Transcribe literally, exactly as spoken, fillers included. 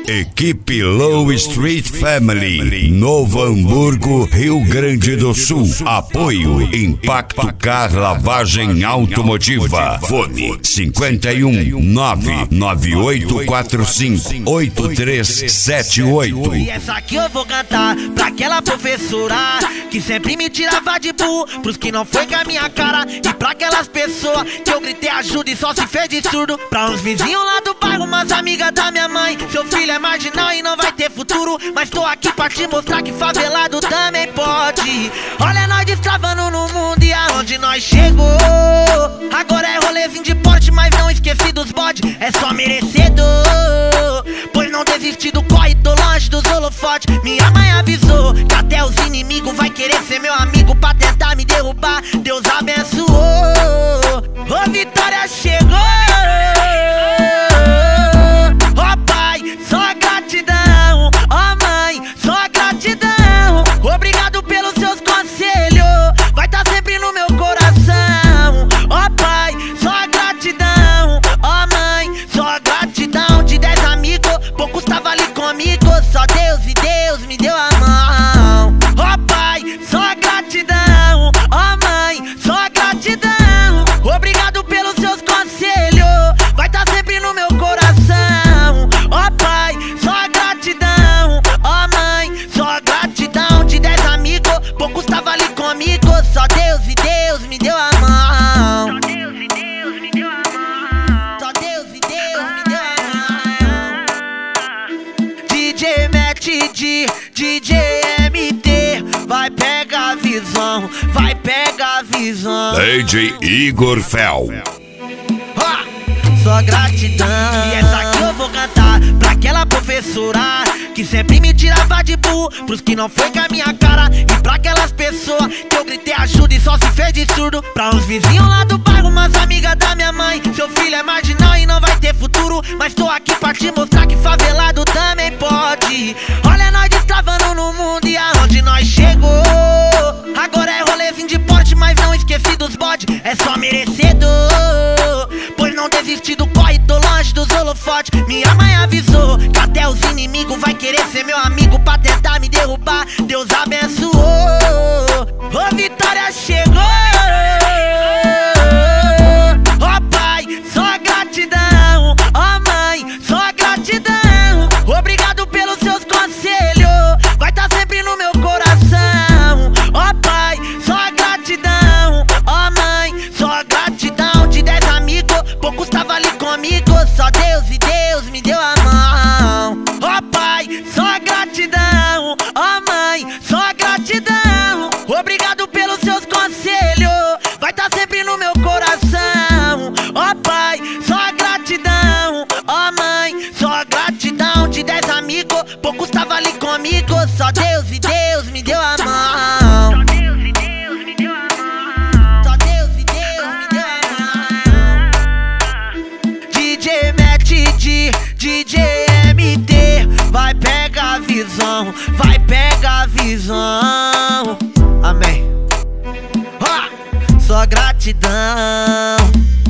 Equipe Low Street Family, Novo Hamburgo, Rio Grande do Sul. Apoio Impacto Car Lavagem Automotiva. Fone cinco um nove nove oito quatro cinco oito três sete oito. E essa aqui eu vou cantar pra aquela professora que sempre me tirava de burro, pros que não foi com a minha cara, e pra aquelas pessoas que eu gritei ajuda e só se fez de surdo. Pra uns vizinhos lá do bairro, umas amigas da minha mãe. Seu filho é marginal e não vai ter futuro, mas tô aqui pra te mostrar que favelado também pode. Olha nós destravando no mundo e aonde nós chegou. Agora é rolezinho de porte, mas não esqueci dos bode. É só merecedor, pois não desisti do corre, tô longe dos holofotes. Minha mãe avisou que até os inimigos vai querer ser meu amigo pra tentar me derrubar. Deus abençoou, ô vitória chegou. Ó pai, só gratidão. Ó mãe, só gratidão. Obrigado pelos seus conselhos, vai tá sempre no meu coração. Ó pai, só gratidão. Ó mãe, só gratidão. De dez amigos, poucos tava ali comigo. Só Deus e Deus me deu a mão. Ó pai, só gratidão. Ó mãe, só gratidão. Obrigado pelos seus conselhos, vai tá sempre no meu coração. Ó pai, só gratidão. Ó mãe, só gratidão. De dez amigos, poucos tava ali comigo. Só Deus e Deus me deu a mão. Só Deus e Deus me deu a mão. Só Deus e Deus me deu a mão. D J Matt D, D J M T, vai pegar a visão, vai pegar a visão. D J Igor Fel. Ah, só gratidão. E essa aqui eu vou cantar pra aquela professora que sempre me tirava de burro, pros que não foi com a minha cara, e pra aquelas pessoas que eu gritei ajuda e só se fez de surdo. Pra uns vizinhos lá do bairro, umas amigas da minha mãe. Seu filho é marginal e não vai ter futuro, mas tô aqui pra te mostrar que favelado também pode. Olha nós destravando no mundo e aonde nós chegou. Agora é rolezinho de porte, mas não esqueci dos bode. É só merecedor, pois não desisti do corre, tô longe dos holofotes. Minha mãe avisou que até os inimigos vai querer ser meu amigo pra tentar me derrubar. Deus abençoou, ô vitória chegou. Ó pai, só gratidão. Ó mãe, só gratidão. Obrigado pelos seus conselhos, vai tá sempre no meu coração. Ó pai, só gratidão. Ó mãe, só gratidão. De dez amigos, poucos tava ali comigo. Só Deus e Deus me deu a mão. Ó pai, só gratidão. Ó mãe, só gratidão. Obrigado pelos seus conselhos, vai tá sempre no meu coração. Ó pai, só gratidão. Ó mãe, só gratidão. De dez amigos, poucos tava ali comigo. Só Deus e Deus me deu a mão. Só Deus e Deus me deu a mão. Só Deus e Deus me deu a mão. D J Matt D, D J M T, vai pegar a visão, vai pegar a visão. Amém. Ah, só gratidão.